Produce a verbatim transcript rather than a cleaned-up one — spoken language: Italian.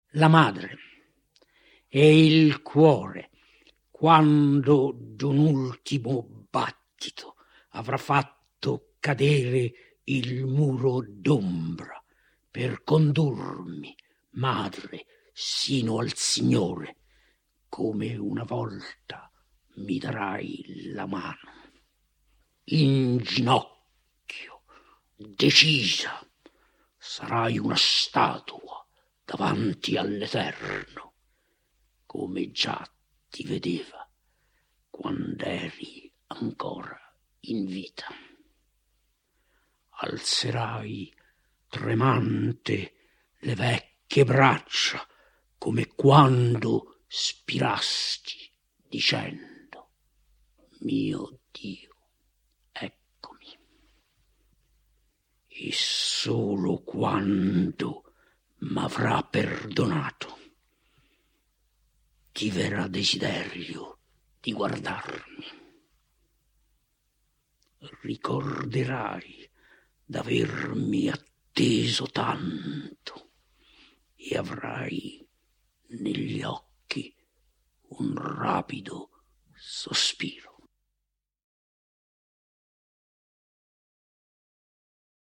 la madre e il cuore, quando d'un ultimo battito avrà fatto cadere il muro d'ombra per condurmi, madre, sino al Signore, come una volta mi darai la mano. In ginocchio, decisa, sarai una statua davanti all'Eterno, come già ti vedeva quand'eri ancora in vita. Alzerai tremante le vecchie braccia, come quando spirasti dicendo: mio Dio, eccomi. E solo quando m'avrà perdonato ti verrà desiderio di guardarmi. Ricorderai d'avermi atteso tanto e avrai negli occhi un rapido sospiro.